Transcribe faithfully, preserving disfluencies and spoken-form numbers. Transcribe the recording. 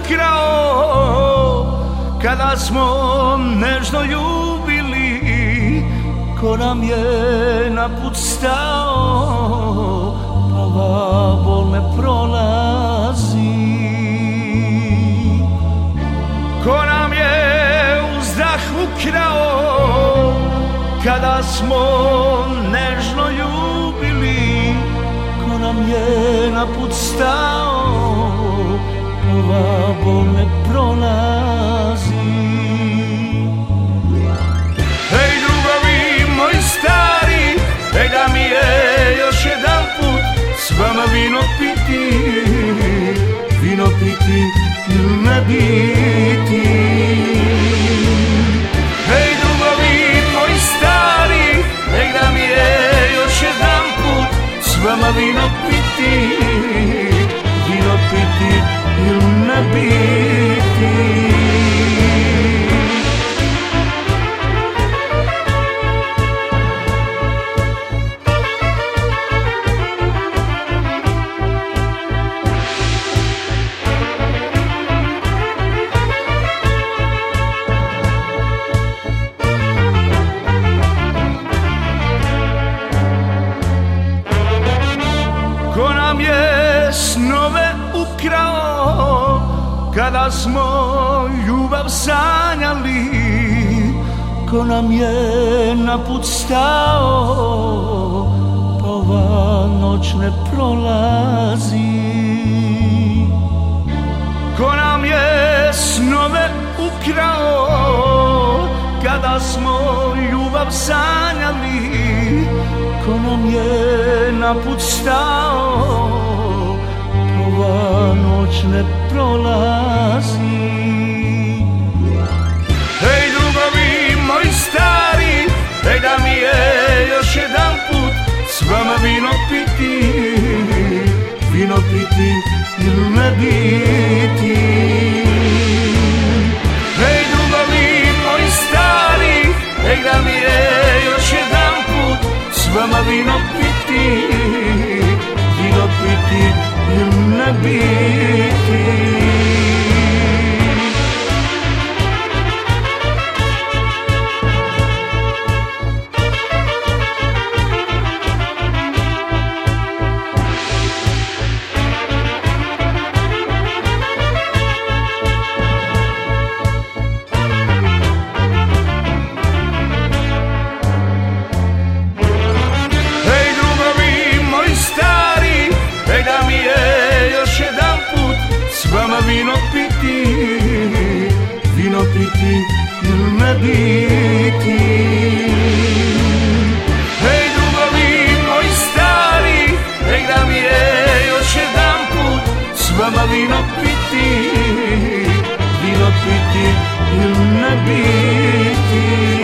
ukrao kada smo nežno ljubili, ko nam je na put stao, pa ova bol ne prolazi. Ko nam je uzdah ukrao kada smo nežno ljubili, ko nam je na put stao, ova bol ne prolazi. Hej drugovi moji stari, hej da mi je još jedan put s vama vino piti, vino piti ili ne biti. Hej drugovi moji stari, hej da mi je još jedan put s vama vino piti, vino piti ili ne biti. Ko nam je snove ukrao kada smo ljubav sanjali, ko nam je na put stao, pa ova noć ne prolazi. Ko nam je snove ukrao kada smo ljubav sanjali, ko nam je na put stao, ova noć ne prolazi. Hej drugovi moji stari, hej da mi je još jedan put s vama vino piti, vino piti ili ne biti. Hej drugovi moji stari, hej da mi je još jedan put s vama vino piti, vino piti ili ne biti. Vino piti, vino piti ili ne biti. Hej drugovi moji stari, hej da mi je još jedan put s vama vino piti, vino piti ili ne biti.